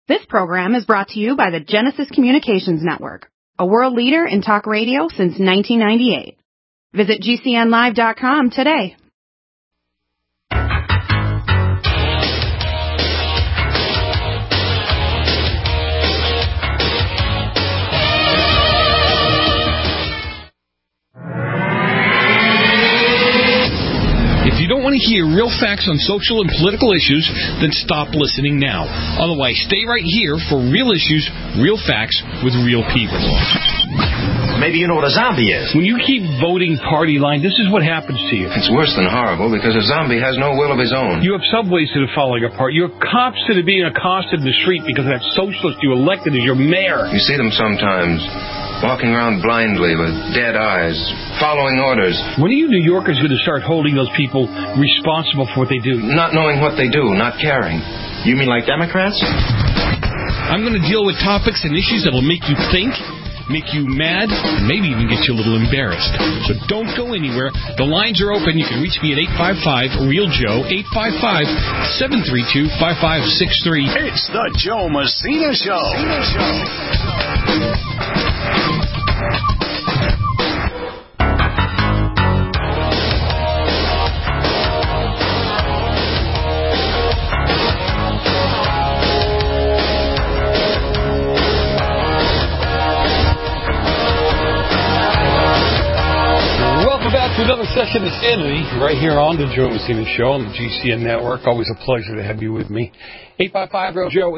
This program is brought to you by the Genesis Communications Network, a world leader in talk radio since 1998. Visit GCNlive.com today. If you don't want to hear real facts on social and political issues, then stop listening now. Otherwise, stay right here for real issues, real facts, with real people. Maybe you know what a zombie is. When you keep voting party line, this is what happens to you. It's worse than horrible because a zombie has no will of his own. You have subways that are falling apart. You have cops that are being accosted in the street because of that socialist you elected as your mayor. You see them sometimes, walking around blindly with dead eyes, following orders. When are you New Yorkers going to start holding those people responsible for what they do? Not knowing what they do, not caring. You mean like Democrats? I'm going to deal with topics and issues that will make you think, make you mad, and maybe even get you a little embarrassed. So don't go anywhere. The lines are open. You can reach me at 855-REAL-JOE, 855-732-5563. It's the Joe Messina Show. To another session of Sanity right here on the Joe Messina Show on the GCN Network. Always a pleasure to have you with me. 855-REAL-JOE,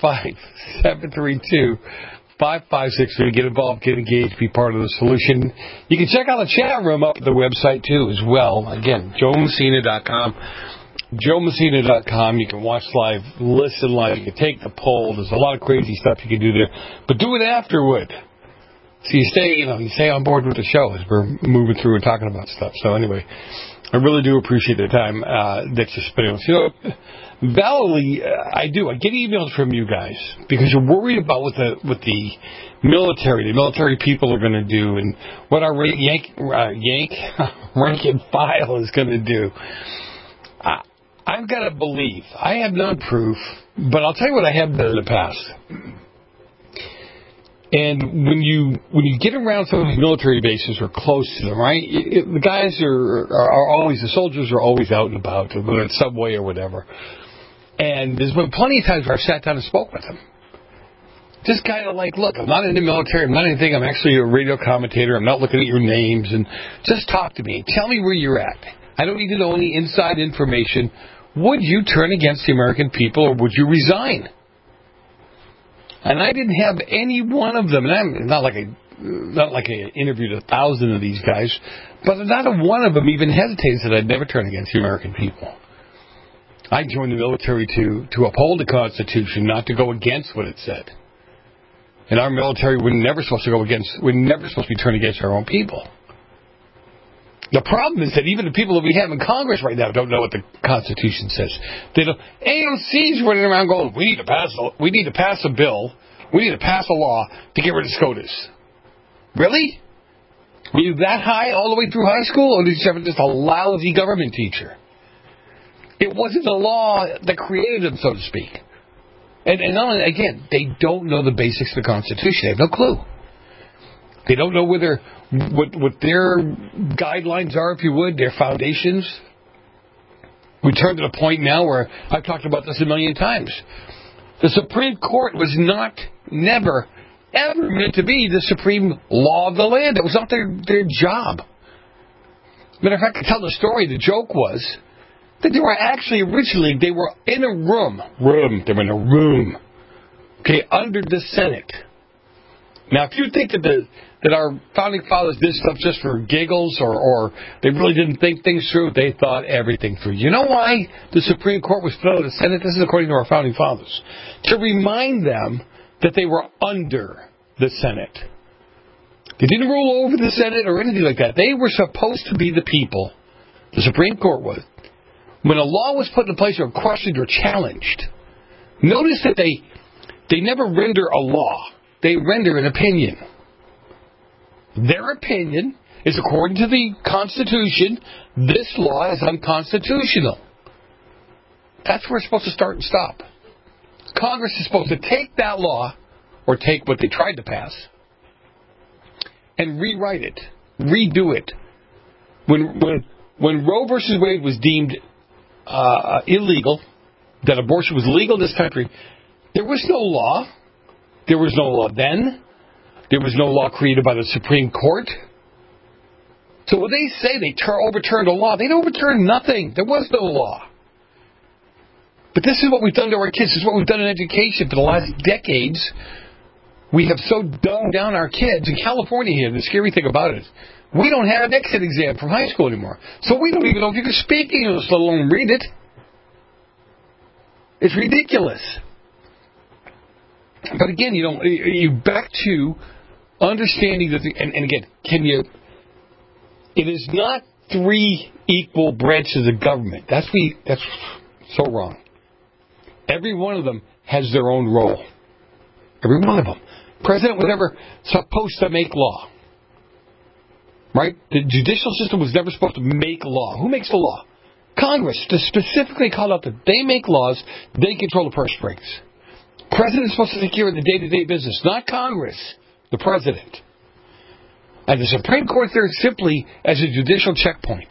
855-732-5563. Get involved, get engaged, be part of the solution. You can check out the chat room up at the website, too, as well. Again, JoeMessina.com. JoeMessina.com. You can watch live, listen live. You can take the poll. There's a lot of crazy stuff you can do there. But do it afterward. So you stay on board with the show as we're moving through and talking about stuff. So anyway, I really do appreciate the time that you're spending with us. You know, validly, I do. I get emails from you guys because you're worried about what the military people are going to do and what our rank and file is going to do. I've got to believe. I have no proof, but I'll tell you what I have done in the past. And when you get around some of these military bases or close to them, right, the guys are always, the soldiers are always out and about, whether it's subway or whatever. And there's been plenty of times where I've sat down and spoke with them. Just kind of like, look, I'm not in the military, I'm not anything, I'm actually a radio commentator, I'm not looking at your names, and just talk to me. Tell me where you're at. I don't need to know any inside information. Would you turn against the American people or would you resign? And I didn't have any one of them, and I'm not like I interviewed 1,000 of these guys, but not a one of them even hesitates that I'd never turn against the American people. I joined the military to uphold the Constitution, not to go against what it said. And our military, we're never supposed to be turned against our own people. The problem is that even the people that we have in Congress right now don't know what the Constitution says. AOC's running around going, we need to pass a bill, we need to pass a law to get rid of SCOTUS. Really? Were you that high all the way through high school, or did you have just a lousy government teacher? It wasn't a law that created them, so to speak. And again, they don't know the basics of the Constitution. They have no clue. They don't know what their guidelines are, if you would, their foundations. We turn to the point now where I've talked about this a million times. The Supreme Court was never, ever meant to be the supreme law of the land. It was not their job. Matter of fact, to tell the story, the joke was that they were actually originally, they were in a room, okay, under the Senate. Now, if you think that our founding fathers did stuff just for giggles or they really didn't think things through, they thought everything through. You know why the Supreme Court was put out of the Senate? This is according to our founding fathers. To remind them that they were under the Senate. They didn't rule over the Senate or anything like that. They were supposed to be the people, the Supreme Court was, when a law was put in place or questioned or challenged. Notice that they never render a law. They render an opinion. Their opinion is, according to the Constitution, this law is unconstitutional. That's where it's supposed to start and stop. Congress is supposed to take that law, or take what they tried to pass, and rewrite it, redo it. When Roe versus Wade was deemed illegal, that abortion was legal in this country, there was no law. There was no law then. There was no law created by the Supreme Court. So when they say they overturned a law, they overturned nothing. There was no law. But this is what we've done to our kids. This is what we've done in education for the last decades. We have so dumbed down our kids. In California here, the scary thing about it is we don't have an exit exam from high school anymore. So we don't even know if you can speak English, let alone read it. It's ridiculous. But again, you back to understanding that, and again, it is not three equal branches of government. That's so wrong. Every one of them has their own role. Every one of them. President was never supposed to make law. Right? The judicial system was never supposed to make law. Who makes the law? Congress. Specifically called out that they make laws, they control the purse strings. President is supposed to take care of the day-to-day business, not Congress, the president. And the Supreme Court there simply as a judicial checkpoint.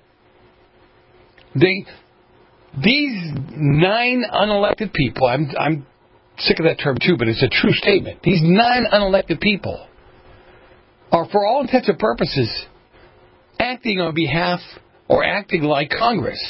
These 9 unelected people, I'm sick of that term too, but it's a true statement. These 9 unelected people are, for all intents and purposes, acting on behalf or acting like Congress.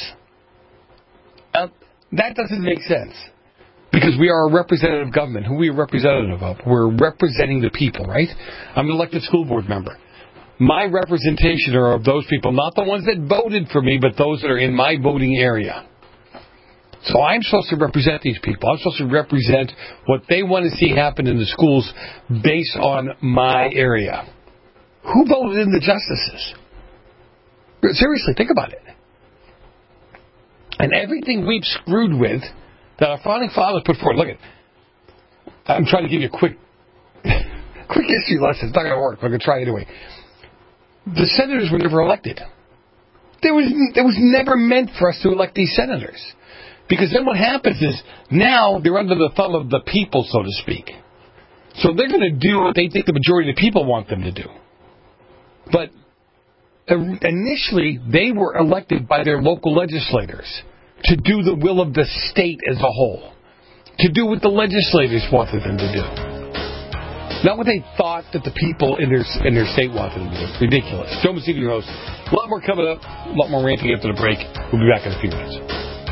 That doesn't make sense. Because we are a representative government. Who are we a representative of? We're representing the people, right? I'm an elected school board member. My representation are of those people, not the ones that voted for me, but those that are in my voting area. So I'm supposed to represent these people. I'm supposed to represent what they want to see happen in the schools based on my area. Who voted in the justices? Seriously, think about it. And everything we've screwed with that our founding fathers put forward. Look at, I'm trying to give you a quick history lesson. It's not going to work, but I'm going to try anyway. The senators were never elected. It was never meant for us to elect these senators. Because then what happens is, now they're under the thumb of the people, so to speak. So they're going to do what they think the majority of the people want them to do. But initially, they were elected by their local legislators to do the will of the state as a whole. To do what the legislators wanted them to do. Not what they thought that the people in their state wanted them to do. Ridiculous. Joe Messina, your host. A lot more coming up. A lot more ranting after the break. We'll be back in a few minutes.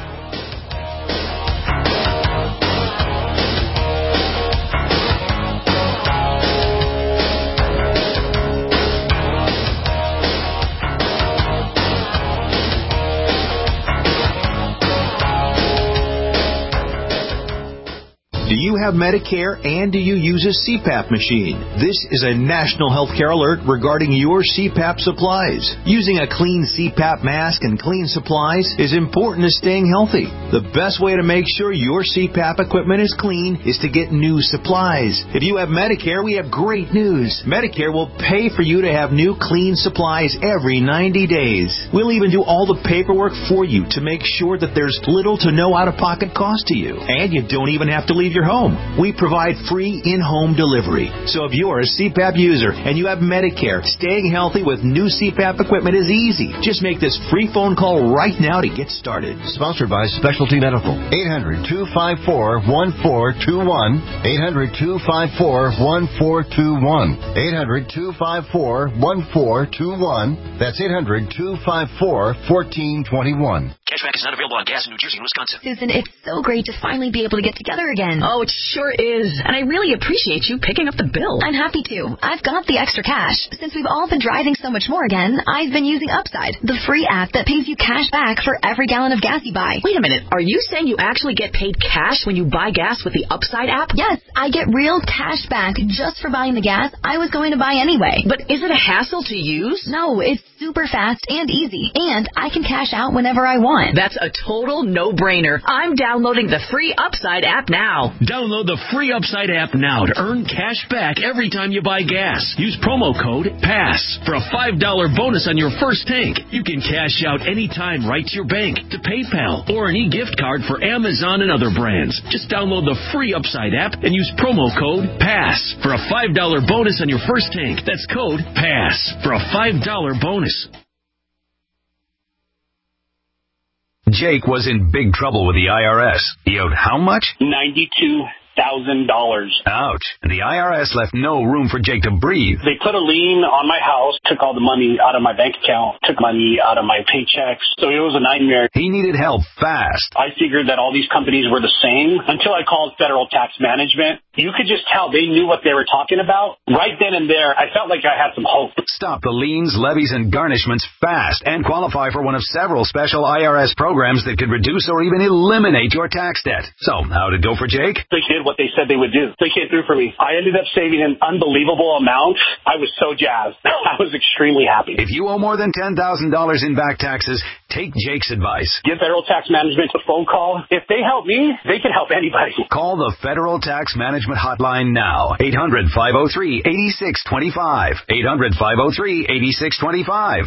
Do you have Medicare and do you use a CPAP machine? This is a national healthcare alert regarding your CPAP supplies. Using a clean CPAP mask and clean supplies is important to staying healthy. The best way to make sure your CPAP equipment is clean is to get new supplies. If you have Medicare, we have great news. Medicare will pay for you to have new clean supplies every 90 days. We'll even do all the paperwork for you to make sure that there's little to no out-of-pocket cost to you. And you don't even have to leave your home. We provide free in-home delivery. So if you're a CPAP user and you have Medicare, staying healthy with new CPAP equipment is easy. Just make this free phone call right now to get started. Sponsored by Specialty Medical. 800-254-1421. 800-254-1421. 800-254-1421. That's 800-254-1421. Cashback is not available on gas in New Jersey and Wisconsin. Susan, it's so great to finally be able to get together again. Oh, it sure is. And I really appreciate you picking up the bill. I'm happy to. I've got the extra cash. Since we've all been driving so much more again, I've been using Upside, the free app that pays you cash back for every gallon of gas you buy. Wait a minute. Are you saying you actually get paid cash when you buy gas with the Upside app? Yes, I get real cash back just for buying the gas I was going to buy anyway. But is it a hassle to use? No, it's super fast and easy, and I can cash out whenever I want. That's a total no-brainer. I'm downloading the free Upside app now. Download the free Upside app now to earn cash back every time you buy gas. Use promo code PASS for a $5 bonus on your first tank. You can cash out anytime right to your bank, to PayPal, or an e-gift card for Amazon and other brands. Just download the free Upside app and use promo code PASS for a $5 bonus on your first tank. That's code PASS for a $5 bonus. Jake was in big trouble with the IRS. He owed how much? $92,000. Ouch. And the IRS left no room for Jake to breathe. They put a lien on my house, took all the money out of my bank account, took money out of my paychecks. So it was a nightmare. He needed help fast. I figured that all these companies were the same until I called Federal Tax Management. You could just tell they knew what they were talking about. Right then and there, I felt like I had some hope. Stop the liens, levies, and garnishments fast and qualify for one of several special IRS programs that could reduce or even eliminate your tax debt. So, how'd it go for Jake? They did what they said they would do. They came through for me. I ended up saving an unbelievable amount. I was so jazzed. I was extremely happy. If you owe more than $10,000 in back taxes, take Jake's advice. Give Federal Tax Management a phone call. If they help me, they can help anybody. Call the Federal Tax Management Hotline now. 800-503-8625. 800-503-8625.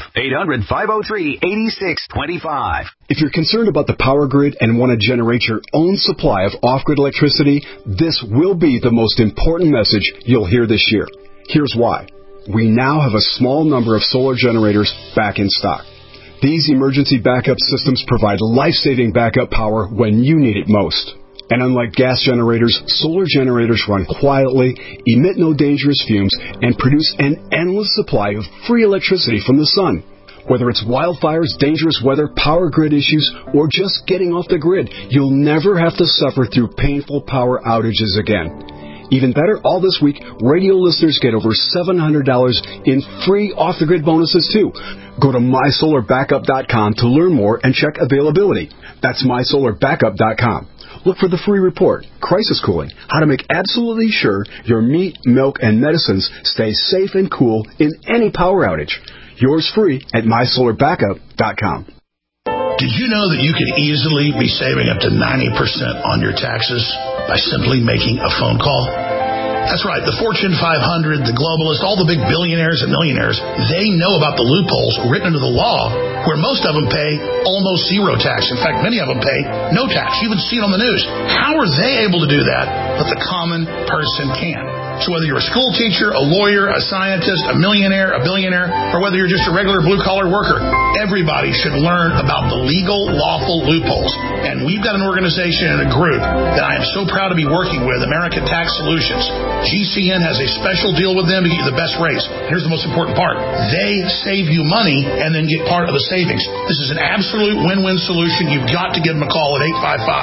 800-503-8625. If you're concerned about the power grid and want to generate your own supply of off-grid electricity, this will be the most important message you'll hear this year. Here's why. We now have a small number of solar generators back in stock. These emergency backup systems provide life-saving backup power when you need it most. And unlike gas generators, solar generators run quietly, emit no dangerous fumes, and produce an endless supply of free electricity from the sun. Whether it's wildfires, dangerous weather, power grid issues, or just getting off the grid, you'll never have to suffer through painful power outages again. Even better, all this week, radio listeners get over $700 in free off-the-grid bonuses, too. Go to mysolarbackup.com to learn more and check availability. That's mysolarbackup.com. Look for the free report, Crisis Cooling, how to make absolutely sure your meat, milk, and medicines stay safe and cool in any power outage. Yours free at mysolarbackup.com. Did you know that you could easily be saving up to 90% on your taxes by simply making a phone call? That's right. The Fortune 500, the globalists, all the big billionaires and millionaires, they know about the loopholes written into the law where most of them pay almost zero tax. In fact, many of them pay no tax. You even see it on the news. How are they able to do that, but the common person can? So whether you're a school teacher, a lawyer, a scientist, a millionaire, a billionaire, or whether you're just a regular blue-collar worker, everybody should learn about the legal, lawful loopholes. And we've got an organization and a group that I am so proud to be working with, American Tax Solutions. GCN has a special deal with them to get you the best rates. Here's the most important part. They save you money and then get part of the savings. This is an absolute win-win solution. You've got to give them a call at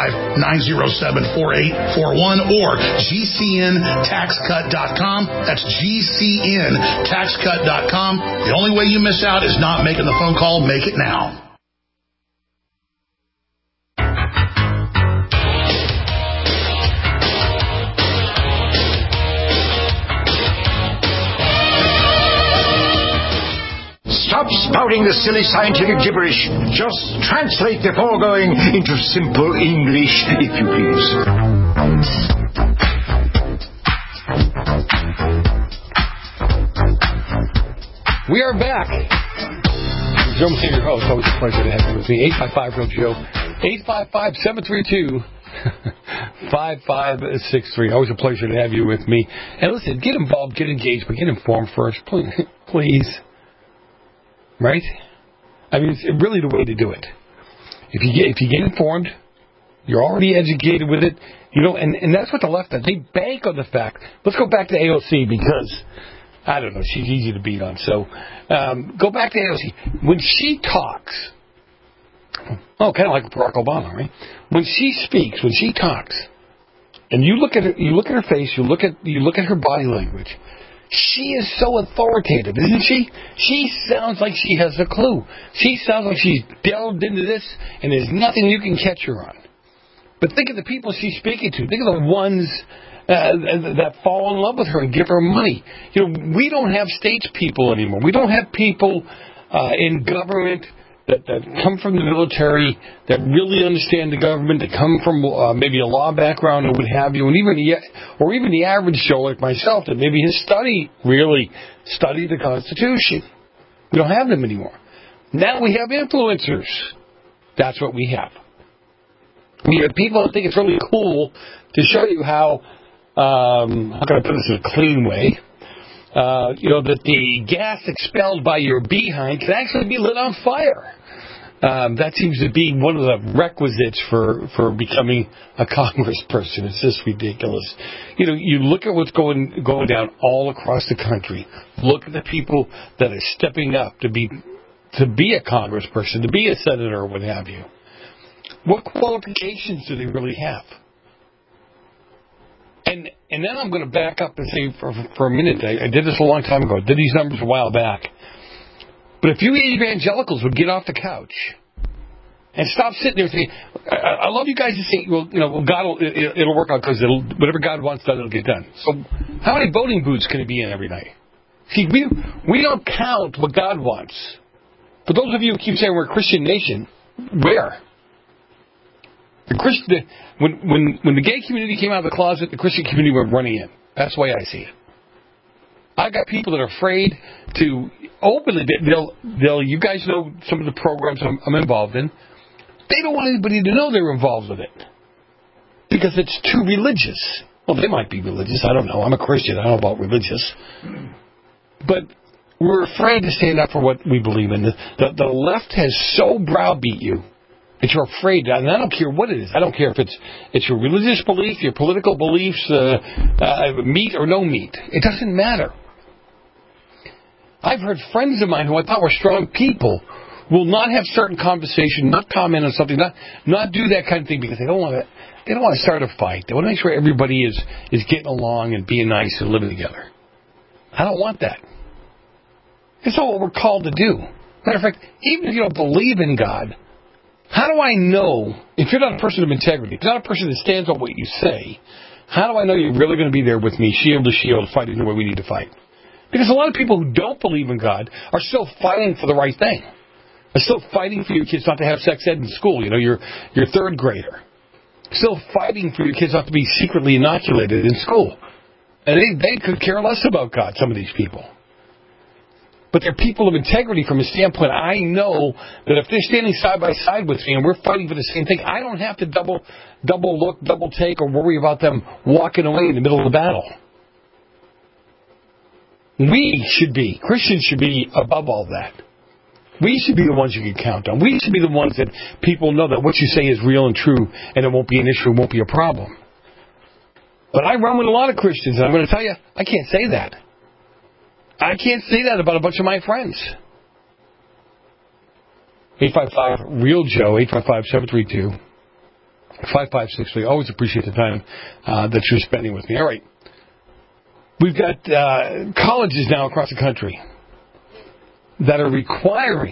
855-907-4841 or GCNTaxCut.com. That's GCNTaxCut.com. The only way you miss out is not making the phone call. Make it now. Stop spouting the silly scientific gibberish. Just translate the foregoing into simple English, if you please. We are back. Joe Messina, your host. Always a pleasure to have you with me. 855-REAL-JOE. 855-732-5563. Always a pleasure to have you with me. And listen, get involved, get engaged, but get informed first, please. Right? I mean, it's really the way to do it. If you get informed, you're already educated with it. You know, and that's what the left does. They bank on the fact. Let's go back to AOC because, I don't know, she's easy to beat on. So go back to AOC. When she talks, kind of like Barack Obama, right? When she speaks, when she talks, and you look at her face, you look at her body language. She is so authoritative, isn't she? She sounds like she has a clue. She sounds like she's delved into this, and there's nothing you can catch her on. But think of the people she's speaking to. Think of the ones that fall in love with her and give her money. You know, we don't have statespeople anymore. We don't have people in government that come from the military, that really understand the government, that come from maybe a law background or what have you, and even the average Joe like myself that maybe has really studied the Constitution. We don't have them anymore. Now we have influencers. That's what we have. We have people that think it's really cool to show you how can I put this in a clean way? That the gas expelled by your behind can actually be lit on fire. That seems to be one of the requisites for becoming a congressperson. It's just ridiculous. You look at what's going down all across the country. Look at the people that are stepping up to be a congressperson, to be a senator, or what have you. What qualifications do they really have? And then I'm going to back up and say for a minute, I did this a long time ago. I did these numbers a while back. But if you evangelicals would get off the couch and stop sitting there saying, I love you guys to say, God it'll work out because whatever God wants done, it'll get done. So how many voting booths can it be in every night? See, we don't count what God wants. For those of you who keep saying we're a Christian nation, where? When the gay community came out of the closet, the Christian community went running in. That's the way I see it. I've got people that are afraid to openly. You guys know some of the programs I'm involved in. They don't want anybody to know they're involved with it because it's too religious. Well, they might be religious. I don't know. I'm a Christian. I don't know about religious. But we're afraid to stand up for what we believe in. The left has so browbeat you that you're afraid. And I don't care what it is. I don't care if it's your religious belief, your political beliefs, meat or no meat. It doesn't matter. I've heard friends of mine who I thought were strong people will not have certain conversation, not comment on something, not do that kind of thing because they don't want to start a fight. They want to make sure everybody is getting along and being nice and living together. I don't want that. It's not what we're called to do. Matter of fact, even if you don't believe in God, how do I know, if you're not a person of integrity, if you're not a person that stands on what you say, how do I know you're really going to be there with me, shield to shield, fighting the way we need to fight? Because a lot of people who don't believe in God are still fighting for the right thing. Are still fighting for your kids not to have sex ed in school. Your third grader. Still fighting for your kids not to be secretly inoculated in school. And they could care less about God, some of these people. But they're people of integrity from a standpoint. I know that if they're standing side by side with me and we're fighting for the same thing, I don't have to double look, double take, or worry about them walking away in the middle of the battle. Christians should be above all that. We should be the ones you can count on. We should be the ones that people know that what you say is real and true and it won't be an issue, it won't be a problem. But I run with a lot of Christians, and I'm going to tell you, I can't say that. I can't say that about a bunch of my friends. 855-REAL-JOE, 855-732-5563. Always appreciate the time that you're spending with me. All right. We've got colleges now across the country that are requiring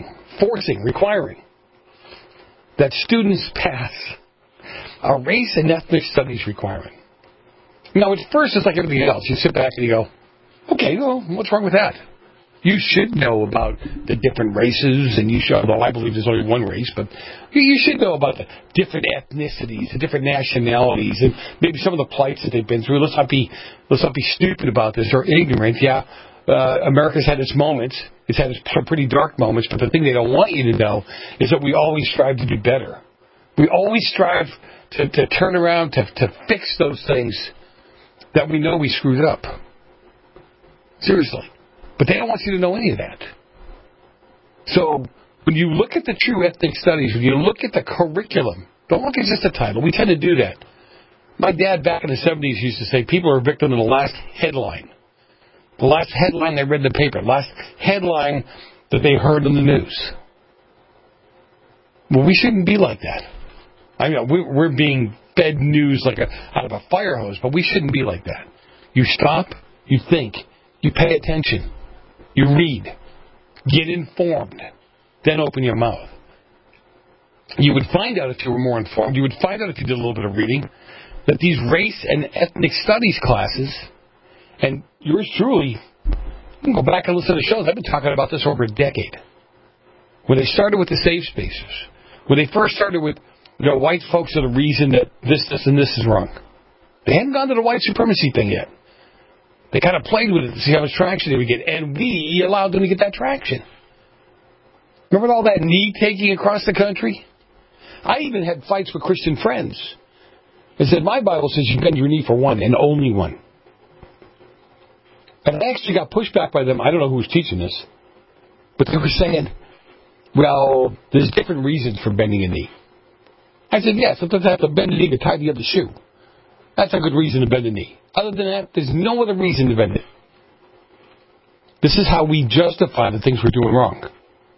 that students pass a race and ethnic studies requirement. Now, at first, it's like everything else. You sit back and you go, okay, well, what's wrong with that? You should know about the different races, and you should, although I believe there's only one race, but you should know about the different ethnicities, the different nationalities, and maybe some of the plights that they've been through. Let's not be stupid about this or ignorant. Yeah, America's had its moments. It's had some pretty dark moments, but the thing they don't want you to know is that we always strive to do better. We always strive to turn around, to fix those things that we know we screwed up. Seriously. But they don't want you to know any of that. So when you look at the true ethnic studies, when you look at the curriculum, don't look at just the title. We tend to do that. My dad back in the 70s used to say people are a victim of the last headline. The last headline they read in the paper. The last headline that they heard on the news. Well, we shouldn't be like that. I mean, we're being fed news like out of a fire hose, but we shouldn't be like that. You stop, you think, you pay attention, you read, get informed, then open your mouth. You would find out if you were more informed, you would find out if you did a little bit of reading, that these race and ethnic studies classes, and yours truly, you can go back and listen to shows. I've been talking about this over a decade. when they started with the safe spaces, when they first started with, white folks are the reason that this, and this is wrong. They hadn't gone to the white supremacy thing yet. They kind of played with it to see how much traction they would get, and we allowed them to get that traction. Remember all that knee-taking across the country? I even had fights with Christian friends. They said, my Bible says you bend your knee for one and only one. And I actually got pushed back by them. I don't know who was teaching this. But they were saying, well, there's different reasons for bending a knee. I said, yeah, sometimes I have to bend a knee to tie the other shoe. That's a good reason to bend a knee. Other than that, there's no other reason to bend it. This is how we justify the things we're doing wrong.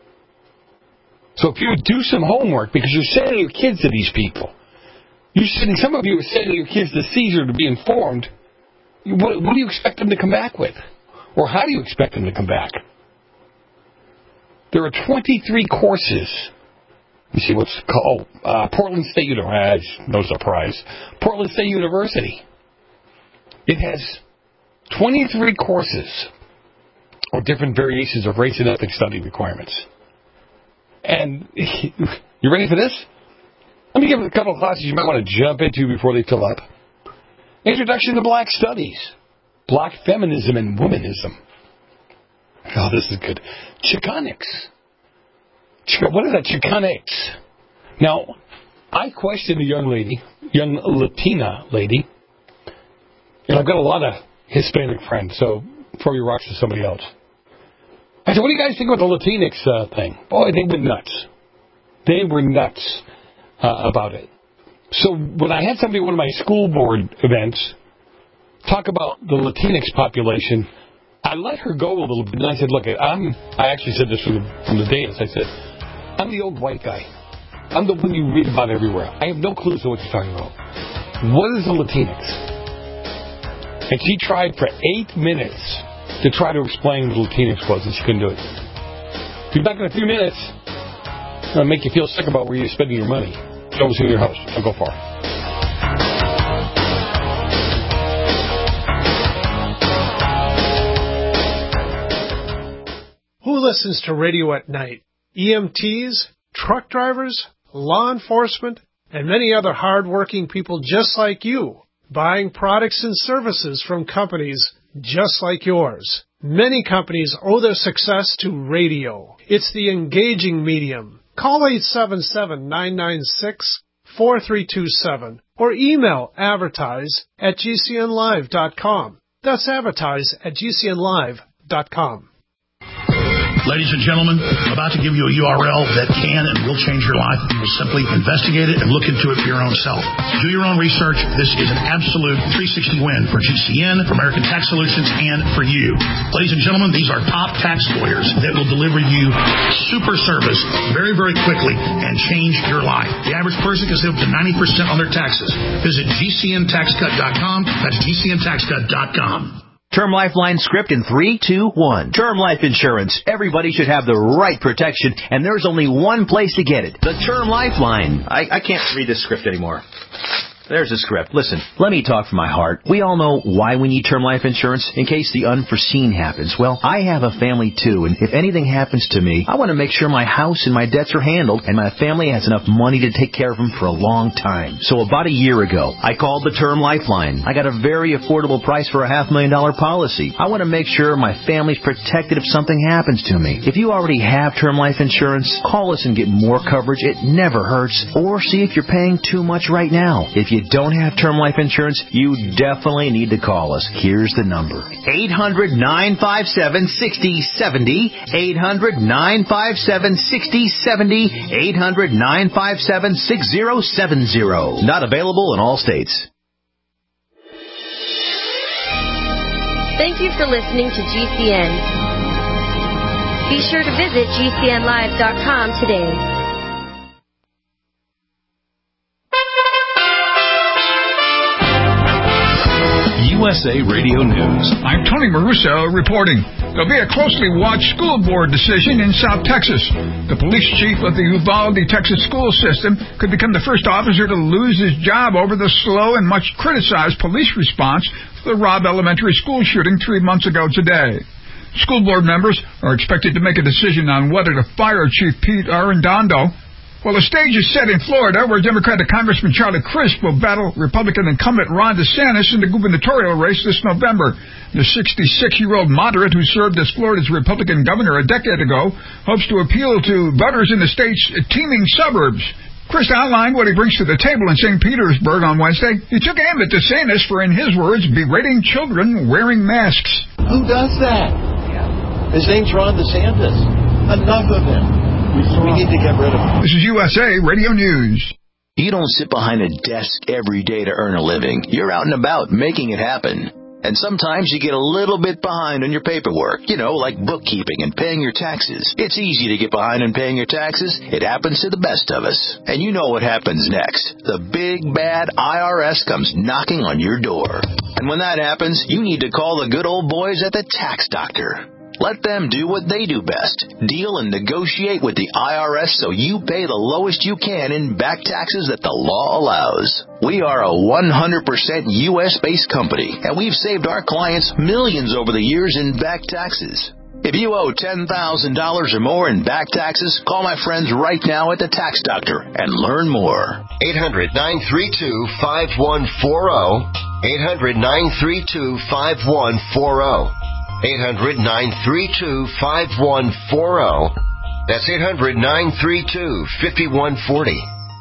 So if you do some homework, because you're sending your kids to these people, some of you are sending your kids to Caesar to be informed, what do you expect them to come back with? Or how do you expect them to come back? There are 23 courses. You see what's called Portland State University. No surprise. Portland State University. It has 23 courses or different variations of race and ethnic study requirements. And you ready for this? Let me give a couple of classes you might want to jump into before they fill up. Introduction to Black Studies. Black Feminism and Womanism. Oh, this is good. Chicanics. What is that, Chicanics? Now, I questioned a young Latina lady, and I've got a lot of Hispanic friends, so throw your rocks to somebody else. I said, what do you guys think about the Latinx thing? Boy, they went nuts. They were nuts about it. So when I had somebody at one of my school board events talk about the Latinx population, I let her go a little bit, and I said, look, I actually said this from the dais. I said, I'm the old white guy. I'm the one you read about everywhere. I have no clue as to what you're talking about. What is a Latinx? And she tried for 8 minutes to try to explain what Latinx was, and she couldn't do it. Be back in a few minutes. I'll make you feel sick about where you're spending your money. Show us in your house. Don't go far. Who listens to radio at night? EMTs, truck drivers, law enforcement, and many other hard-working people just like you, buying products and services from companies just like yours. Many companies owe their success to radio. It's the engaging medium. Call 877-996-4327 or email advertise@gcnlive.com. That's advertise@gcnlive.com. Ladies and gentlemen, I'm about to give you a URL that can and will change your life. You will simply investigate it and look into it for your own self. Do your own research. This is an absolute 360 win for GCN, for American Tax Solutions, and for you. Ladies and gentlemen, these are top tax lawyers that will deliver you super service very, very quickly and change your life. The average person can save up to 90% on their taxes. Visit GCNTaxCut.com. That's GCNTaxCut.com. Term Lifeline script in 3, 2, 1. Term life insurance. Everybody should have the right protection, and there's only one place to get it. The Term Lifeline. I can't read this script anymore. There's the script. Listen, let me talk from my heart. We all know why we need term life insurance, in case the unforeseen happens. Well, I have a family too, and if anything happens to me, I want to make sure my house and my debts are handled, and my family has enough money to take care of them for a long time. So about a year ago, I called the Term Lifeline. I got a very affordable price for a $500,000 policy. I want to make sure my family's protected if something happens to me. If you already have term life insurance, call us and get more coverage. It never hurts. Or see if you're paying too much right now. If you don't have term life insurance, you definitely need to call us. Here's the number. 800-957-6070. 800-957-6070. 800-957-6070. Not available in all states. Thank you for listening to GCN. Be sure to visit GCNlive.com today. USA Radio News. I'm Tony Maruso reporting. There'll be a closely watched school board decision in South Texas. The police chief of the Uvalde, Texas school system could become the first officer to lose his job over the slow and much criticized police response to the Robb Elementary School shooting 3 months ago today. School board members are expected to make a decision on whether to fire Chief Pete Arredondo. Well, the stage is set in Florida, where Democratic Congressman Charlie Crist will battle Republican incumbent Ron DeSantis in the gubernatorial race this November. The 66-year-old moderate, who served as Florida's Republican governor a decade ago, hopes to appeal to voters in the state's teeming suburbs. Crist outlined what he brings to the table in St. Petersburg on Wednesday. He took aim at DeSantis for, in his words, berating children wearing masks. Who does that? His name's Ron DeSantis. Enough of him. We need to get rid of him. This is USA Radio News. You don't sit behind a desk every day to earn a living. You're out and about making it happen. And sometimes you get a little bit behind on your paperwork, like bookkeeping and paying your taxes. It's easy to get behind on paying your taxes. It happens to the best of us. And you know what happens next. The big, bad IRS comes knocking on your door. And when that happens, you need to call the good old boys at the Tax Doctor. Let them do what they do best. Deal and negotiate with the IRS so you pay the lowest you can in back taxes that the law allows. We are a 100% U.S.-based company, and we've saved our clients millions over the years in back taxes. If you owe $10,000 or more in back taxes, call my friends right now at the Tax Doctor and learn more. 800-932-5140. 800-932-5140. 800-932-5140. That's 800-932-5140.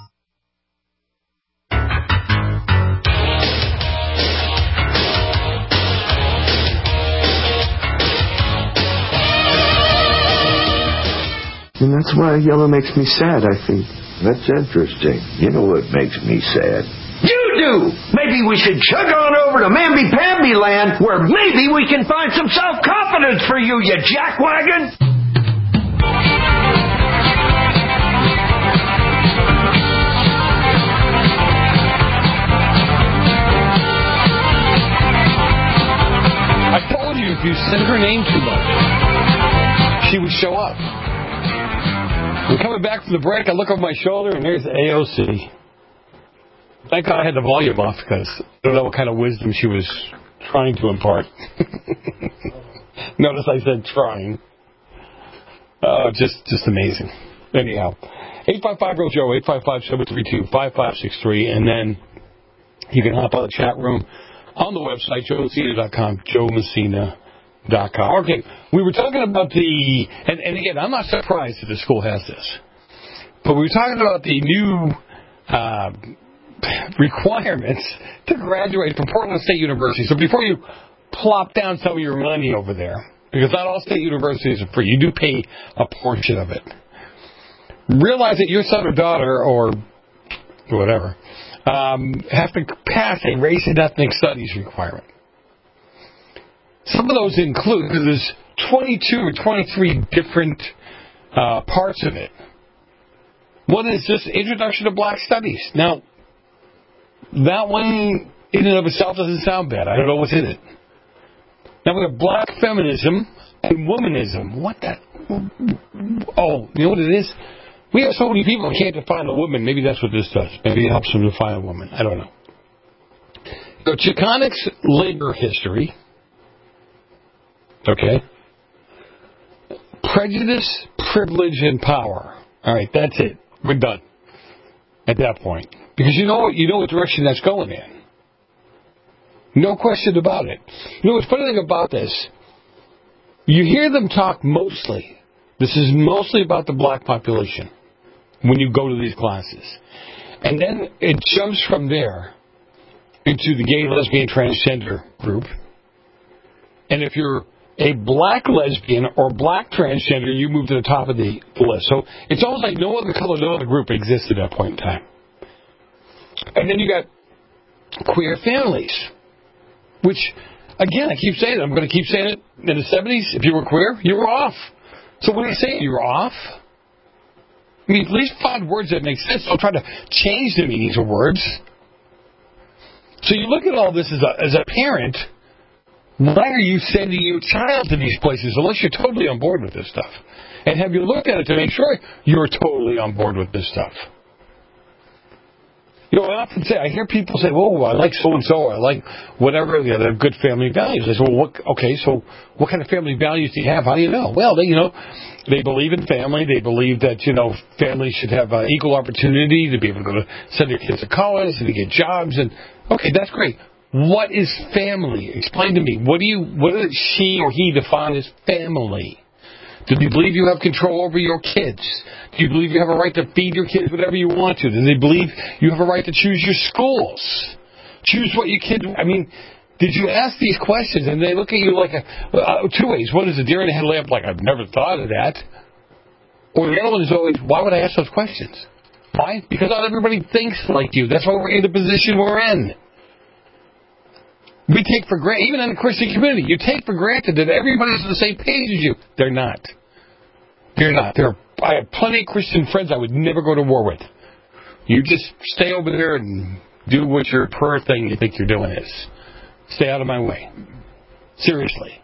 And that's why yellow makes me sad, I think. That's interesting. You know what makes me sad? You do! Maybe we should chug on over to Mamby-Pamby land, where maybe we can find some self-confidence for you, you jackwagon! I told you if you said her name too much, she would show up. We're coming back from the break. I look over my shoulder, and there's AOC. Thank God I had the volume off, because I don't know what kind of wisdom she was trying to impart. Notice I said trying. Just amazing. Anyhow, 855-REAL-JOE, 855-732-5563, and then you can hop on the chat room on the website, joemessina.com, joemessina.com. Okay, we were talking about and again, I'm not surprised that the school has this, but we were talking about the new requirements to graduate from Portland State University. So before you plop down some of your money over there, because not all state universities are free, you do pay a portion of it. Realize that your son or daughter, or whatever, have to pass a race and ethnic studies requirement. Some of those include, because there's 22 or 23 different parts of it. One is just Introduction to Black Studies. Now, that one in and of itself doesn't sound bad. I don't know what's in it. Now we have Black Feminism and Womanism. What that? Oh, you know what it is? We have so many people who can't define a woman. Maybe that's what this does. Maybe it helps them define a woman. I don't know. So Chicanx labor history. Okay. Prejudice, privilege, and power. All right, that's it. We're done at that point. Because you know what direction that's going in. No question about it. You know what's funny thing about this? You hear them talk mostly. This is mostly about the black population when you go to these classes. And then it jumps from there into the gay, lesbian, transgender group. And if you're a black lesbian or black transgender, you move to the top of the list. So it's almost like no other color, no other group exists at that point in time. And then you got queer families, which, again, I keep saying it. I'm going to keep saying it. In the 70s, if you were queer, you were off. So what are you saying? You were off? I mean, at least find words that make sense. Don't try to change the meanings of words. So you look at all this as a parent. Why are you sending your child to these places unless you're totally on board with this stuff? And have you looked at it to make sure you're totally on board with this stuff? You know, I often say, I hear people say, "Oh, I like so and so, I like whatever." They have good family values. I say, "Well, so what kind of family values do you have? How do you know?" Well, they believe in family. They believe that families should have equal opportunity to be able to send their kids to college and to get jobs. And okay, that's great. What is family? Explain to me. What does she or he define as family? Do you believe you have control over your kids? Do you believe you have a right to feed your kids whatever you want to? Do they believe you have a right to choose your schools? Choose what your kids... I mean, did you ask these questions? And they look at you like two ways. One is a deer in the headlamp, like, I've never thought of that. Or the other one is always, why would I ask those questions? Why? Because not everybody thinks like you. That's why we're in the position we're in. We take for granted, even in the Christian community, you take for granted that everybody's on the same page as you. They're not. They're not. I have plenty of Christian friends I would never go to war with. You just stay over there and do what your prayer thing you think you're doing is. Stay out of my way. Seriously.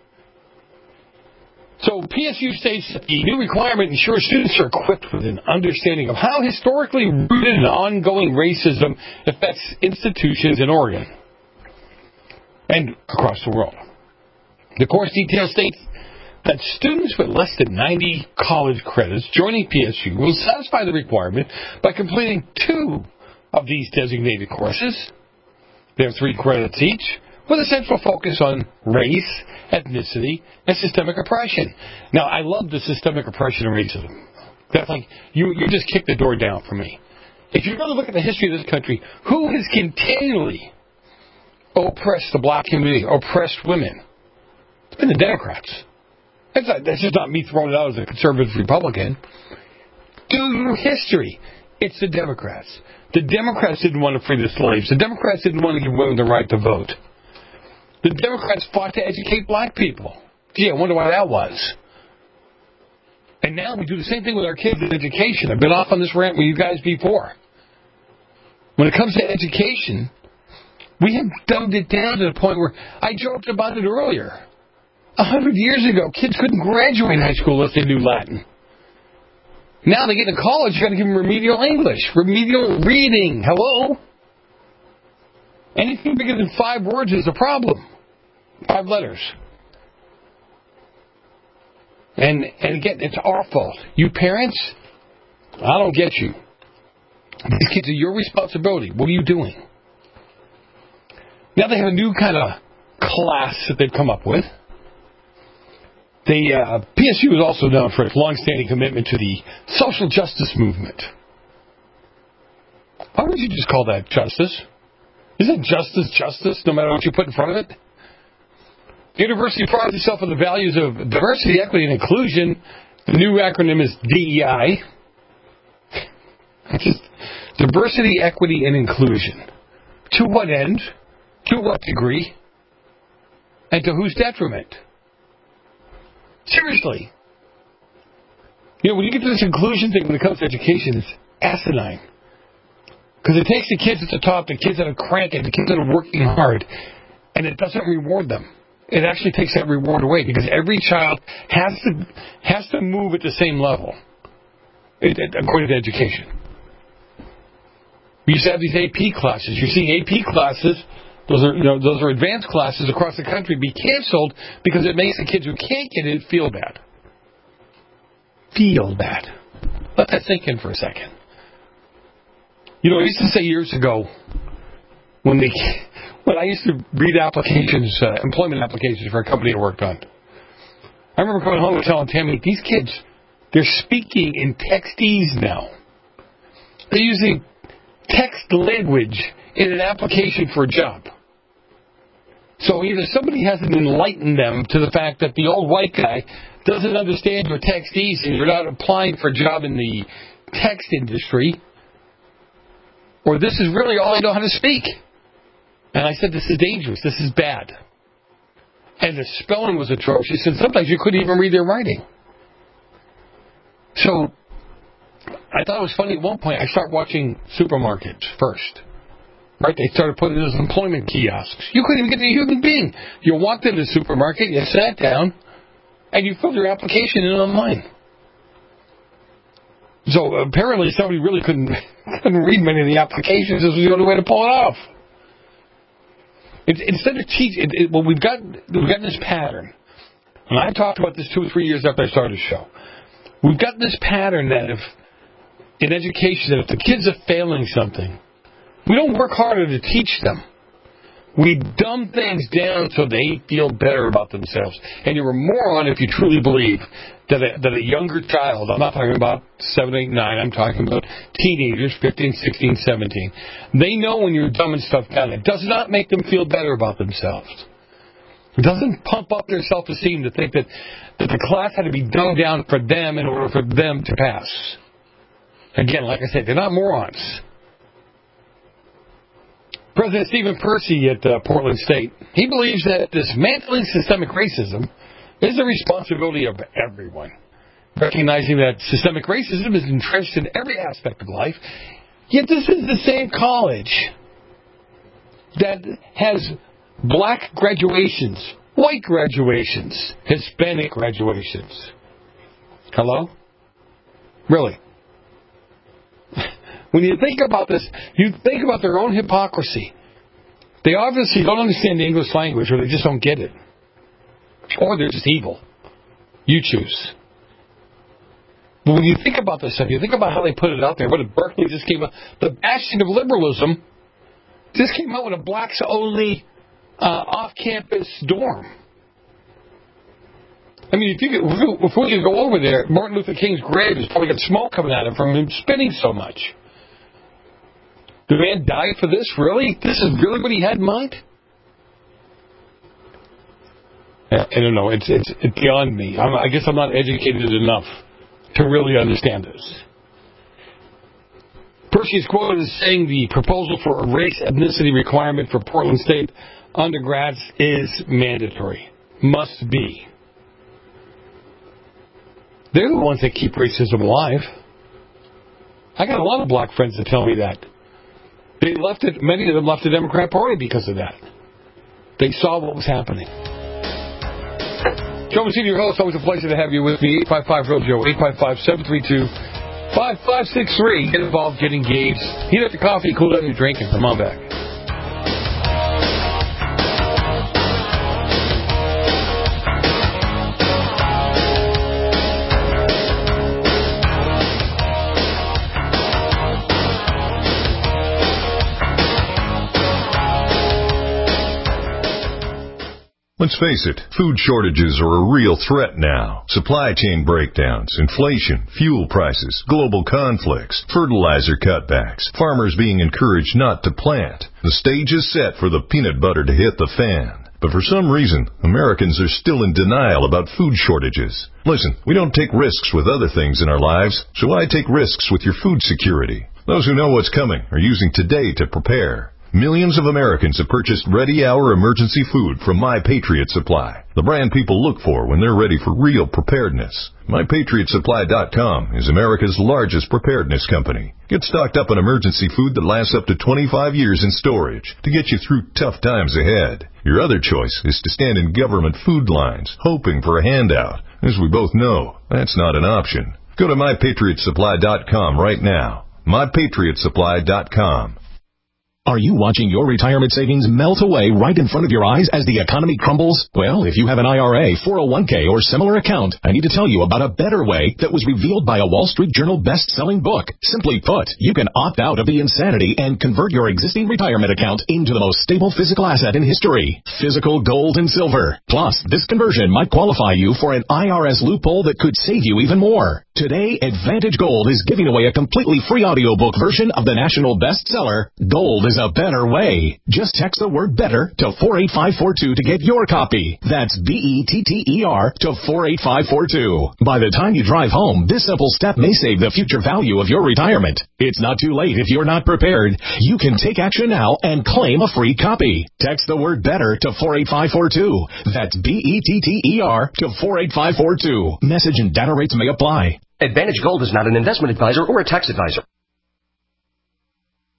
So PSU states that the new requirement ensures students are equipped with an understanding of how historically rooted and ongoing racism affects institutions in Oregon and across the world. The course details states that students with less than 90 college credits joining PSU will satisfy the requirement by completing 2 of these designated courses. They have 3 credits each, with a central focus on race, ethnicity, and systemic oppression. Now, I love the systemic oppression and racism. That's like, you just kicked the door down for me. If you really look at the history of this country, who has continually oppressed the black community, oppressed women? It's been the Democrats. That's just not me throwing it out as a conservative Republican. Do your history. It's the Democrats. The Democrats didn't want to free the slaves. The Democrats didn't want to give women the right to vote. The Democrats fought to educate black people. Gee, I wonder why that was. And now we do the same thing with our kids in education. I've been off on this rant with you guys before. When it comes to education, we have dumbed it down to the point where I joked about it earlier. 100 years ago, kids couldn't graduate high school unless they knew Latin. Now they get to college, you got to give them remedial English, remedial reading. Hello? Anything bigger than 5 words is a problem. 5 letters. And again, it's our fault. You parents, I don't get you. These kids are your responsibility. What are you doing? Now they have a new kind of class that they've come up with. PSU is also known for its long-standing commitment to the social justice movement. Why would you just call that justice? Isn't justice no matter what you put in front of it? The university prides itself on the values of diversity, equity, and inclusion. The new acronym is DEI. Diversity, equity, and inclusion. To what end? To what degree? And to whose detriment? Seriously. When you get to this inclusion thing when it comes to education, it's asinine. Because it takes the kids at the top, the kids that are cranking, the kids that are working hard, and it doesn't reward them. It actually takes that reward away because every child has to move at the same level, according to education. We used to have these AP classes. You're seeing AP classes. Those are advanced classes across the country be canceled because it makes the kids who can't get it feel bad. Feel bad. Let that sink in for a second. I used to say years ago when I used to read applications, employment applications for a company I worked on. I remember coming home and telling Tammy, these kids, they're speaking in textese now. They're using text language in an application for a job. So either somebody hasn't enlightened them to the fact that the old white guy doesn't understand your textese and you're not applying for a job in the text industry, or this is really all I know how to speak. And I said, this is dangerous. This is bad. And the spelling was atrocious, and sometimes you couldn't even read their writing. So I thought it was funny at one point. I started watching supermarkets first. Right? They started putting those employment kiosks. You couldn't even get to a human being. You walked into the supermarket, you sat down, and you filled your application in online. So apparently somebody really couldn't couldn't read many of the applications. This was the only way to pull it off. Instead of teaching, well, we've got this pattern. And I talked about this 2 or 3 years after I started the show. We've got this pattern that in education, that if the kids are failing something, we don't work harder to teach them. We dumb things down so they feel better about themselves. And you're a moron if you truly believe that a younger child, I'm not talking about 7, 8, 9, I'm talking about teenagers, 15, 16, 17. They know when you're dumbing stuff down. It does not make them feel better about themselves. It doesn't pump up their self-esteem to think that the class had to be dumbed down for them in order for them to pass. Again, like I said, they're not morons. President Stephen Percy at Portland State, he believes that dismantling systemic racism is the responsibility of everyone. Recognizing that systemic racism is entrenched in every aspect of life, yet this is the same college that has black graduations, white graduations, Hispanic graduations. Hello? Really? When you think about this, you think about their own hypocrisy. They obviously don't understand the English language, or they just don't get it. Or they're just evil. You choose. But when you think about this stuff, you think about how they put it out there. What if Berkeley just came out, the bashing of liberalism, just came out with a blacks-only off-campus dorm. I mean, if we could go over there, Martin Luther King's grave has probably got smoke coming at him from him spinning so much. The man died for this? Really? This is really what he had in mind? I don't know. It's beyond me. I guess I'm not educated enough to really understand this. Percy is quoted as saying the proposal for a race ethnicity requirement for Portland State undergrads is mandatory. Must be. They're the ones that keep racism alive. I got a lot of black friends that tell me that. Many of them left the Democrat Party because of that. They saw what was happening. Joe Messina, your host, always a pleasure to have you with me. 855-REAL-JOE, 855-732-5563. Get involved, get engaged. Heat up your coffee, cool down your drink, and come on back. Let's face it, food shortages are a real threat now. Supply chain breakdowns, inflation, fuel prices, global conflicts, fertilizer cutbacks, farmers being encouraged not to plant. The stage is set for the peanut butter to hit the fan. But for some reason, Americans are still in denial about food shortages. Listen, we don't take risks with other things in our lives, so why take risks with your food security? Those who know what's coming are using today to prepare. Millions of Americans have purchased ready-hour emergency food from My Patriot Supply, the brand people look for when they're ready for real preparedness. MyPatriotSupply.com is America's largest preparedness company. Get stocked up on emergency food that lasts up to 25 years in storage to get you through tough times ahead. Your other choice is to stand in government food lines, hoping for a handout. As we both know, that's not an option. Go to MyPatriotSupply.com right now. MyPatriotSupply.com. Are you watching your retirement savings melt away right in front of your eyes as the economy crumbles? Well, if you have an IRA, 401k, or similar account, I need to tell you about a better way that was revealed by a Wall Street Journal best-selling book. Simply put, you can opt out of the insanity and convert your existing retirement account into the most stable physical asset in history, physical gold and silver. Plus, this conversion might qualify you for an IRS loophole that could save you even more. Today, Advantage Gold is giving away a completely free audiobook version of the national bestseller, Gold is a Better Way. Just text the word BETTER to 48542 to get your copy. That's BETTER to 48542. By the time you drive home, this simple step may save the future value of your retirement. It's not too late if you're not prepared. You can take action now and claim a free copy. Text the word BETTER to 48542. That's BETTER to 48542. Message and data rates may apply. Advantage Gold is not an investment advisor or a tax advisor.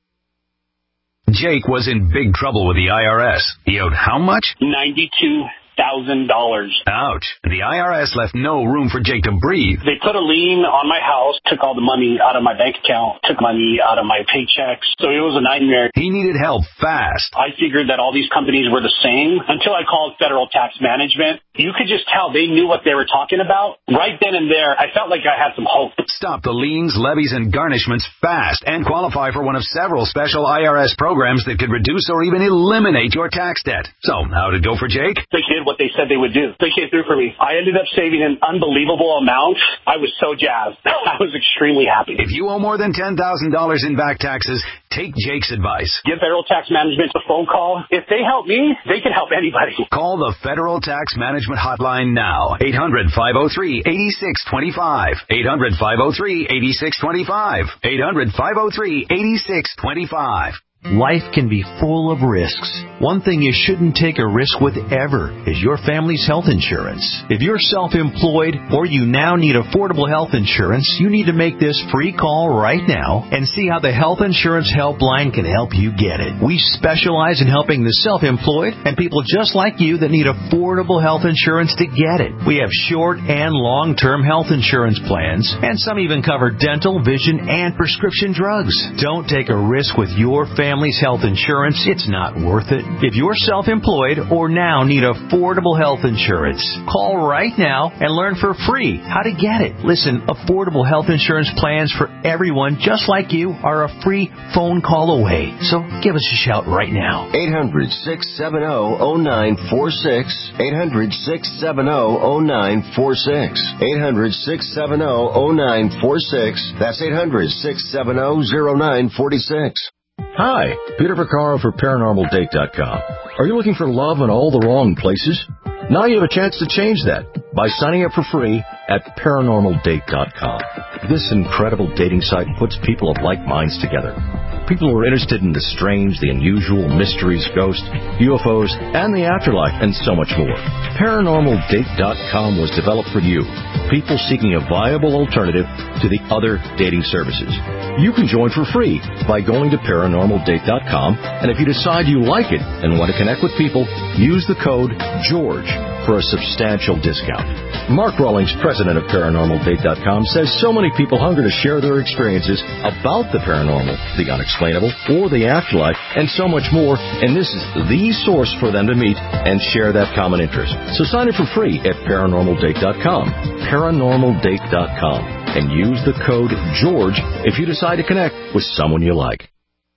Jake was in big trouble with the IRS. He owed how much? $92,000. Ouch. The IRS left no room for Jake to breathe. They put a lien on my house, took all the money out of my bank account, took money out of my paychecks. So it was a nightmare. He needed help fast. I figured that all these companies were the same until I called Federal Tax Management. You could just tell they knew what they were talking about. Right then and there, I felt like I had some hope. Stop the liens, levies, and garnishments fast and qualify for one of several special IRS programs that could reduce or even eliminate your tax debt. So, how did it go for Jake? They did what they said they would do. They came through for me. I ended up saving an unbelievable amount. I was so jazzed. I was extremely happy. If you owe more than $10,000 in back taxes, take Jake's advice. Give Federal Tax Management a phone call. If they help me, they can help anybody. Call the Federal Tax Management Hotline now. 800-503-8625. 800-503-8625. 800-503-8625. Life can be full of risks. One thing you shouldn't take a risk with ever is your family's health insurance. If you're self-employed or you now need affordable health insurance, you need to make this free call right now and see how the Health Insurance Helpline can help you get it. We specialize in helping the self-employed and people just like you that need affordable health insurance to get it. We have short and long-term health insurance plans, and some even cover dental, vision, and prescription drugs. Don't take a risk with your family's health insurance. It's not worth it. If you're self-employed or now need affordable health insurance, call right now and learn for free how to get it. Listen, affordable health insurance plans for everyone just like you are a free phone call away. So give us a shout right now. 800-670-0946. 800-670-0946. 800-670-0946. That's 800-670-0946. Hi, Peter Vaccaro for ParanormalDate.com. Are you looking for love in all the wrong places? Now you have a chance to change that by signing up for free at ParanormalDate.com. This incredible dating site puts people of like minds together. People who are interested in the strange, the unusual, mysteries, ghosts, UFOs, and the afterlife, and so much more. ParanormalDate.com was developed for you, people seeking a viable alternative to the other dating services. You can join for free by going to ParanormalDate.com, and if you decide you like it and want to connect with people, use the code GEORGE for a substantial discount. Mark Rawlings, president of ParanormalDate.com, says so many people hunger to share their experiences about the paranormal, the unexplainable, or the afterlife, and so much more, and this is the source for them to meet and share that common interest. So sign up for free at ParanormalDate.com, ParanormalDate.com, and use the code GEORGE if you decide to connect with someone you like.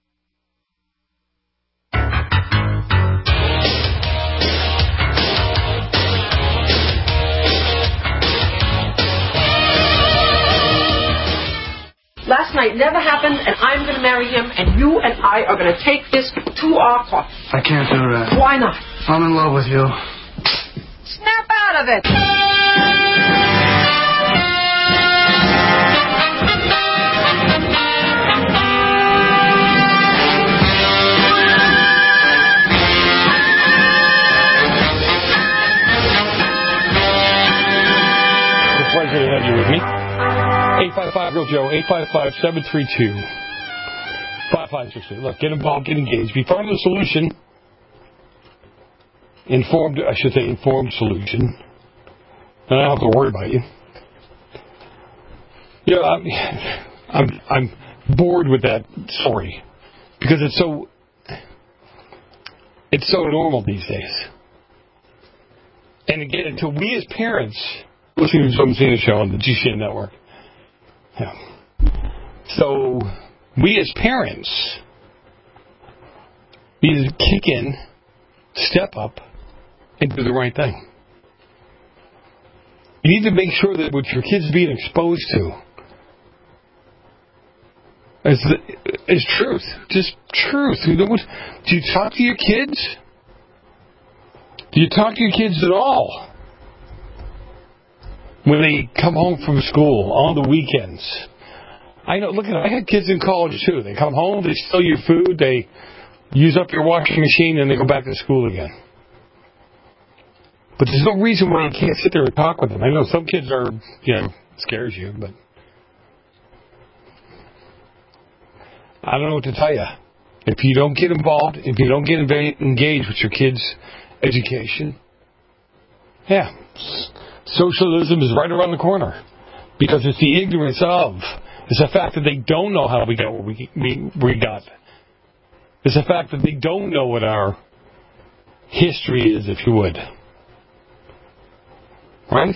Last night never happened, and I'm going to marry him, and you and I are going to take this to our court. I can't do that. Why not? I'm in love with you. Snap out of it! It's a pleasure to have you with me. 855-GIRL-JOE, 855-732-5563. Look, get involved, get engaged. Be part of the solution. Informed solution. And I don't have to worry about you. You know, I'm bored with that story. Because it's so normal these days. And again, until we as parents, listening to some CNN show on the GCN network, yeah. So, we as parents need to kick in, step up, and do the right thing. You need to make sure that what your kids are being exposed to is truth. Just truth. You know what? Do you talk to your kids? Do you talk to your kids at all? When they come home from school on the weekends. I know, look at it, I had kids in college too. They come home, they steal your food, they use up your washing machine, and they go back to school again. But there's no reason why you can't sit there and talk with them. I know some kids are, scares you, but I don't know what to tell you. If you don't get involved, if you don't get engaged with your kids' education, Yeah. Socialism is right around the corner because it's the ignorance of. It's the fact that they don't know how we got what we got. It's the fact that they don't know what our history is, if you would. Right?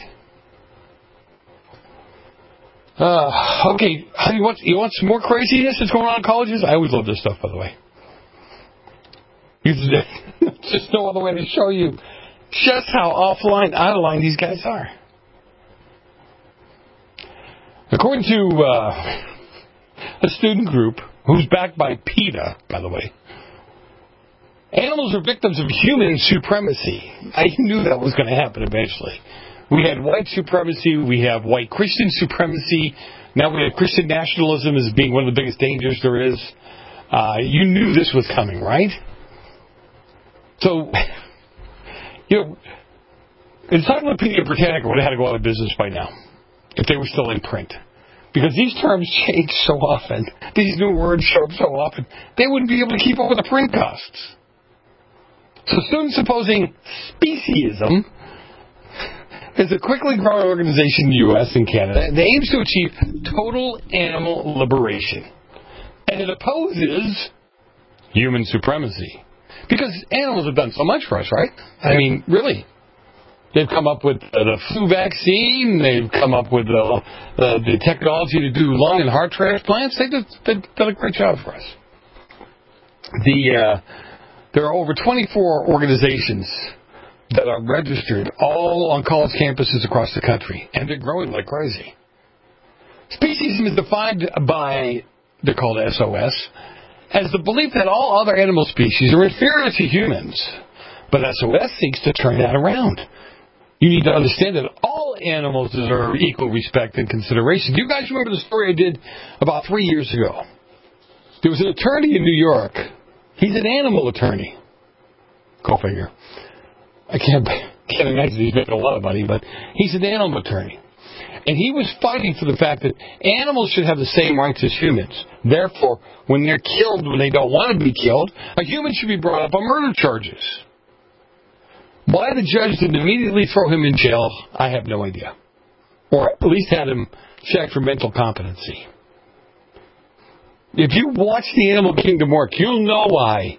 Okay. You want some more craziness that's going on in colleges? I always love this stuff, by the way. There's just no other way to show you just how out of line these guys are. According to a student group who's backed by PETA, by the way, animals are victims of human supremacy. I knew that was going to happen eventually. We had white supremacy, we have white Christian supremacy, now we have Christian nationalism as being one of the biggest dangers there is. You knew this was coming, right? So, Encyclopedia Britannica would have had to go out of business by now if they were still in print. Because these terms change so often, these new words show up so often, they wouldn't be able to keep up with the print costs. So students opposing speciesism is a quickly growing organization in the U.S. and Canada that aims to achieve total animal liberation. And it opposes human supremacy. Because animals have done so much for us, right? I mean, really. They've come up with the flu vaccine. They've come up with the technology to do lung and heart transplants. They've done a great job for us. There are over 24 organizations that are registered all on college campuses across the country, and they're growing like crazy. Speciesism is defined by, they're called SOS, as the belief that all other animal species are inferior to humans. But SOS seeks to turn that around. You need to understand that all animals deserve equal respect and consideration. Do you guys remember the story I did about 3 years ago? There was an attorney in New York. He's an animal attorney. Go figure. I can't imagine he's making a lot of money, but he's an animal attorney. And he was fighting for the fact that animals should have the same rights as humans. Therefore, when they're killed when they don't want to be killed, a human should be brought up on murder charges. Why the judge didn't immediately throw him in jail, I have no idea. Or at least had him checked for mental competency. If you watch the Animal Kingdom work, you'll know why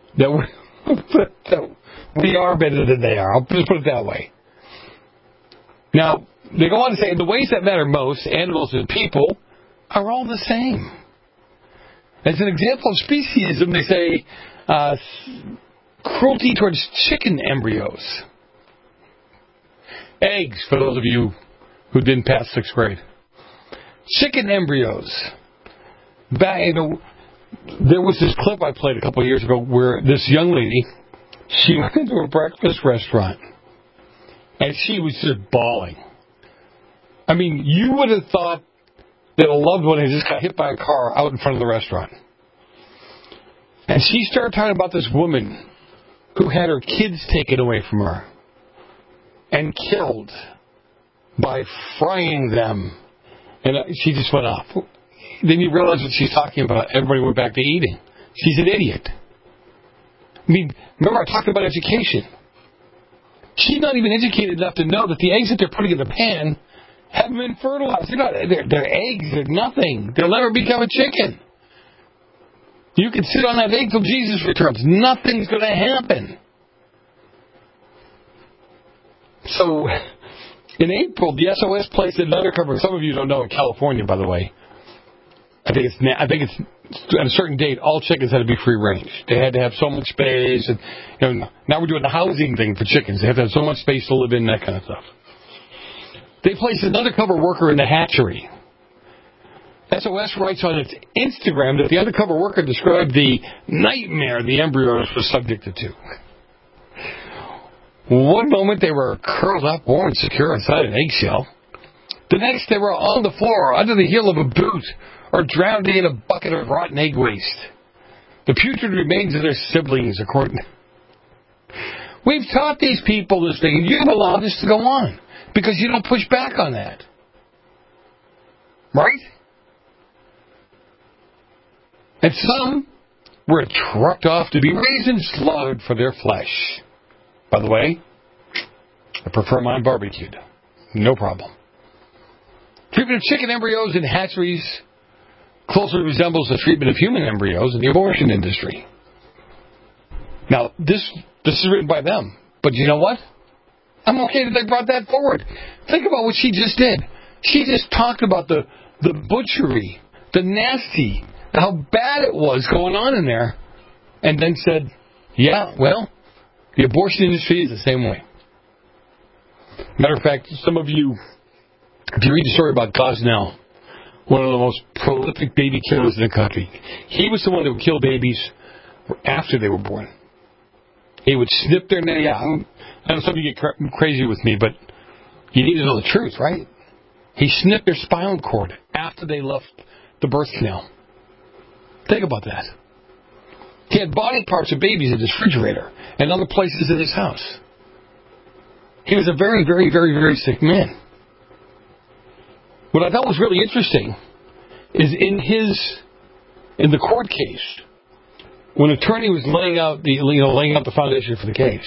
that we are better than they are. I'll just put it that way. Now, they go on to say, the ways that matter most, animals and people, are all the same. As an example of speciesism, they say cruelty towards chicken embryos. Eggs, for those of you who didn't pass 6th grade. Chicken embryos. There was this clip I played a couple of years ago where this young lady, she went into a breakfast restaurant and she was just bawling. I mean, you would have thought that a loved one had just got hit by a car out in front of the restaurant. And she started talking about this woman who had her kids taken away from her and killed by frying them. And she just went off. Then you realize what she's talking about. Everybody went back to eating. She's an idiot. I mean, remember I talked about education. She's not even educated enough to know that the eggs that they're putting in the pan haven't been fertilized. They're eggs. They're nothing. They'll never become a chicken. You can sit on that egg till Jesus returns. Nothing's going to happen. So, in April, the SOS placed an undercover. Some of you don't know in California, by the way. I think it's at a certain date, all chickens had to be free range. They had to have so much space. And now we're doing the housing thing for chickens. They have to have so much space to live in, that kind of stuff. They placed an undercover worker in the hatchery. SOS writes on its Instagram that the undercover worker described the nightmare the embryos were subjected to. One moment they were curled up, warm and secure inside an eggshell. The next they were on the floor, under the heel of a boot, or drowned in a bucket of rotten egg waste. The putrid remains of their siblings, according... We've taught these people this thing, and you've allowed this to go on, because you don't push back on that. Right? And some were trucked off to be raised and slaughtered for their flesh. By the way, I prefer mine barbecued. No problem. Treatment of chicken embryos in hatcheries closely resembles the treatment of human embryos in the abortion industry. Now, this is written by them. But you know what? I'm okay that they brought that forward. Think about what she just did. She just talked about the butchery, the nasty, how bad it was going on in there, and then said, yeah, well, the abortion industry is the same way. Matter of fact, some of you, if you read the story about Gosnell, one of the most prolific baby killers in the country, he was the one that would kill babies after they were born. He would snip their neck. Yeah, I know some of you get crazy with me, but you need to know the truth, right? He snipped their spinal cord after they left the birth canal. Think about that. He had body parts of babies in his refrigerator and other places in his house. He was a very, very, very, very sick man. What I thought was really interesting is in the court case, when an attorney was laying out the foundation for the case.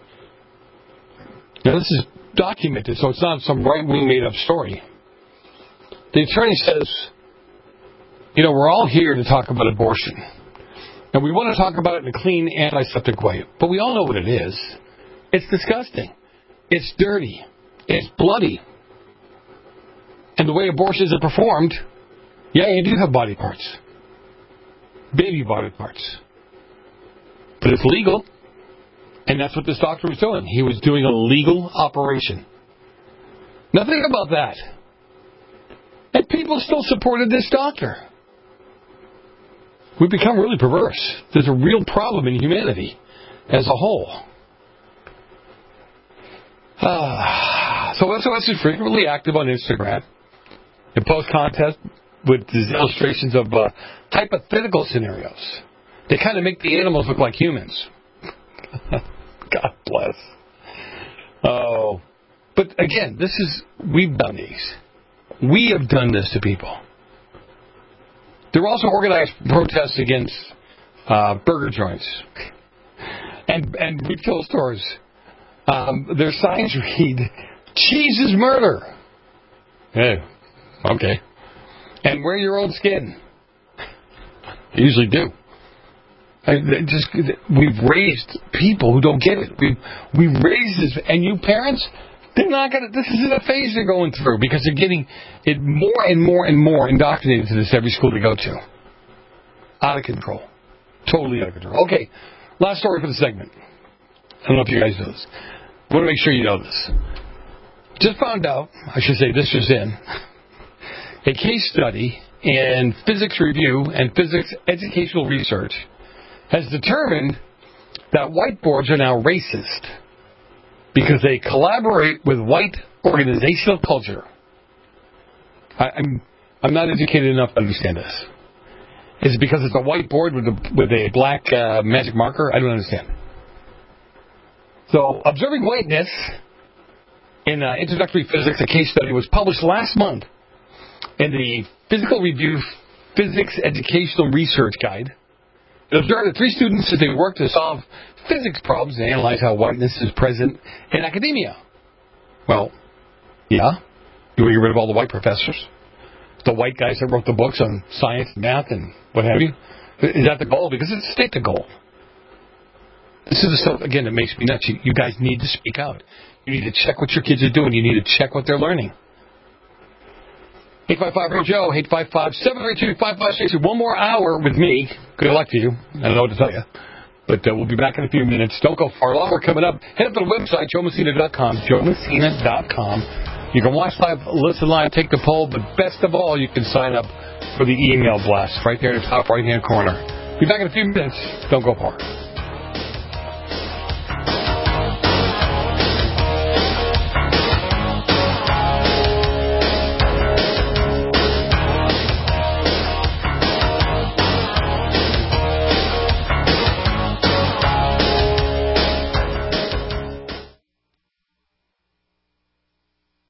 Now this is documented, so it's not some right-wing made-up story. The attorney says, we're all here to talk about abortion. And we want to talk about it in a clean, antiseptic way. But we all know what it is. It's disgusting. It's dirty. It's bloody. And the way abortions are performed, yeah, you do have body parts. Baby body parts. But it's legal. And that's what this doctor was doing. He was doing a legal operation. Now think about that. And people still supported this doctor. We've become really perverse. There's a real problem in humanity as a whole. So SOS is frequently active on Instagram. They post contests with these illustrations of hypothetical scenarios. They kind of make the animals look like humans. God bless. Oh. But again, we've done these. We have done this to people. There were also organized protests against burger joints and retail stores. Their signs read, "Cheese is murder." Hey, okay. And wear your own skin. They usually do. We've raised people who don't get it. We've raised this, and you parents, they're not gonna. This isn't a phase they're going through because they're getting it more and more and more indoctrinated to this every school they go to. Out of control, totally out of control. Okay, last story for the segment. I don't know if you guys know this. I want to make sure you know this. Just found out. I should say this just in. A case study in Physics Review and Physics Educational Research has determined that whiteboards are now racist because they collaborate with white organizational culture. I'm not educated enough to understand this. Is it because it's a whiteboard with a black magic marker? I don't understand. So, Observing Whiteness in Introductory Physics, a case study, was published last month in the Physical Review Physics Educational Research Guide. It observed that 3 students as they worked to solve physics problems and analyze how whiteness is present in academia. Well, yeah. You want to get rid of all the white professors? The white guys that wrote the books on science and math and what have you? Is that the goal? Because it's a state goal. This is the stuff, again, that makes me nuts. You guys need to speak out. You need to check what your kids are doing. You need to check what they're learning. 855-JOE, 855-732-5560. One more hour with me. Good luck to you. I don't know what to tell you. But we'll be back in a few minutes. Don't go far. A lot more coming up. Head up to the website, joemessina.com, joemessina.com. You can watch live, listen live, take the poll, but best of all, you can sign up for the email blast right there in the top right-hand corner. Be back in a few minutes. Don't go far.